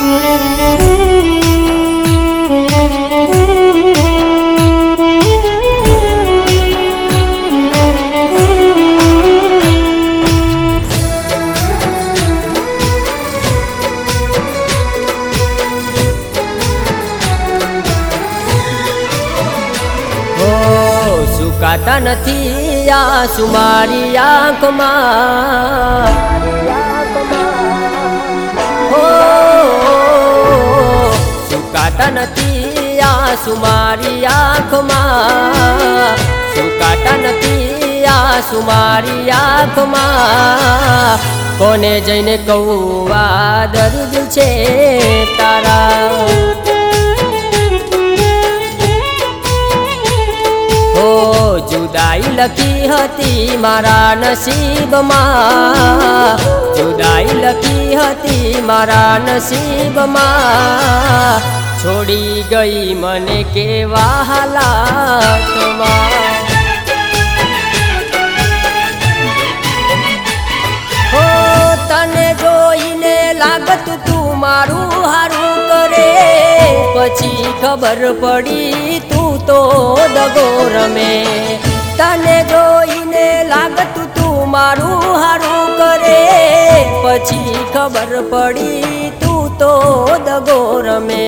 સુકાતા નથી આંસુ મારી આંખમાં, સુકાતા નથી આંસુ મારી આંખમાં, સુકાતા નથી આંસુ મારી આંખમાં. કોને જઈને કહું આ દર્દ છે તારા. જુદાઈ લખી હતી મારા નસીબમાં, જુદાઈ લખી હતી મારા નસીબમાં. છોડી ગઈ મને કેવા હાલાતમાં. હો તને જોઈને લાગતું તું મારું હારું કરે, પછી ખબર પડી તું તો દગો રમે. તને જોઈને લાગતું તું મારું હારું કરે, પછી ખબર પડી તું તો દગો રમે.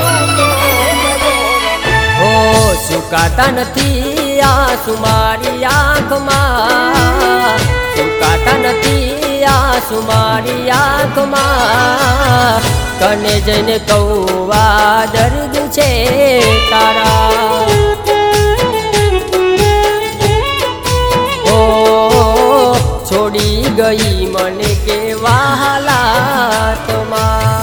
ઓ સુકાતા નથી આંસુ મારી આંખમાં, સુકાતા નથી આંસુ મારી આંખમાં. કને જઈને કહું આ દર્દ છે તારા. છોડી ગઈ મને કેવા હાલાતમાં.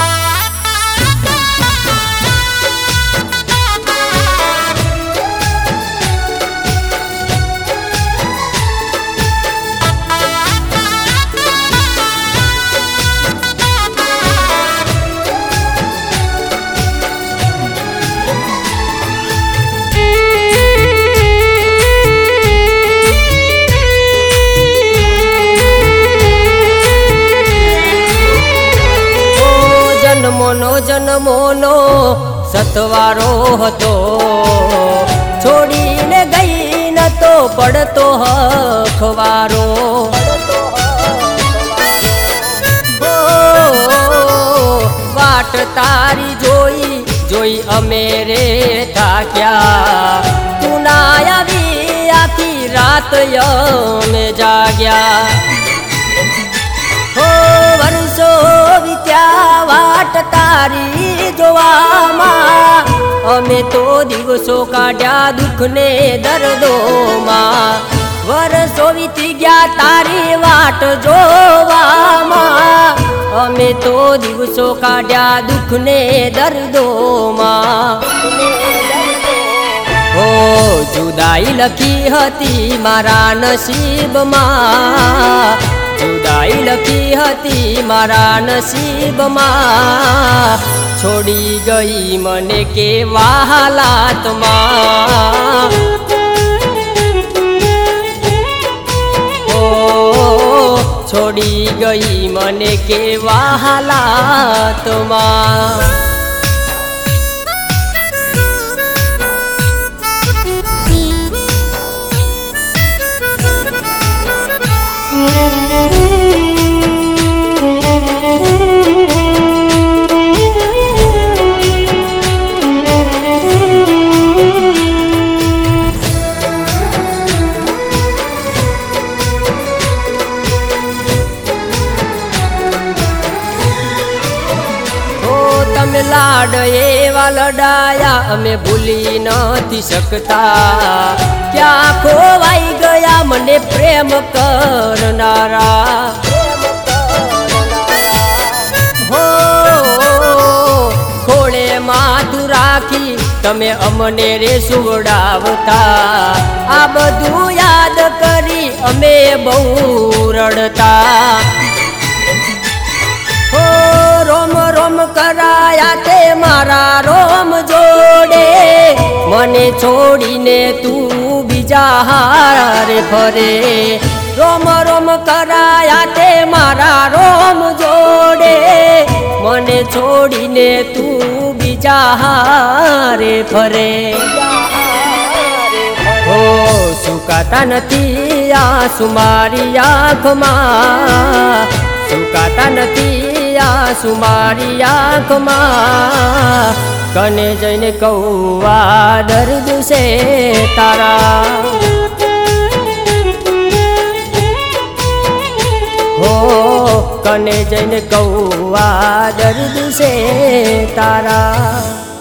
જન્મોનો સતવારો હતો, છોડીને ગઈ ન તો પડતો હખવારો. વાટ તારી જોઈ જોઈ અમે રે થાક્યા, તું ના આવી આખી રાત અમે જાગ્યા. વર્ષો વીત્યા વાટ તારી જોવામાં, અમે તો દિવસો કાઢ્યા દુઃખને દર્દોમાં. વર્ષો વીતી ગયા તારી વાટ જોવામાં, અમે તો દિવસો કાઢ્યા દુઃખને દર્દોમાં. ઓ જુદાઈ લખી હતી મારા નસીબમાં, જુદાઈ લખી હતી મારા નસીબમાં. છોડી ગઈ મને કેવા હાલાતમાં. ઓ છોડી ગઈ મને કેવા હાલાતમાં. લાડ એવા લડાયા અમે ભૂલી નથી શકતા, ક્યાં ખોવાઈ ગયા મને પ્રેમ કરનારા. હો ખોળે માથું રાખી તમે અમને રે સુવડાવતા, આ બધું યાદ કરી અમે બહુ રડતા. રોમ રોમ કરાયા તે મારા રોમ જોડે, મને છોડીને તું બીજા હારે ફરે. રોમ રોમ કરાયા તે મારા રોમ જોડે મને છોડીને તું બીજા હારે ફરે હો સુકાતા નથી આંસુ મારી આંખમાં સુકાતા નથી આંસુ મારી આંખમાં કને જઈને કહું આ દર્દ છે તારા હો કને જઈને કહું આ દર્દ છે તારા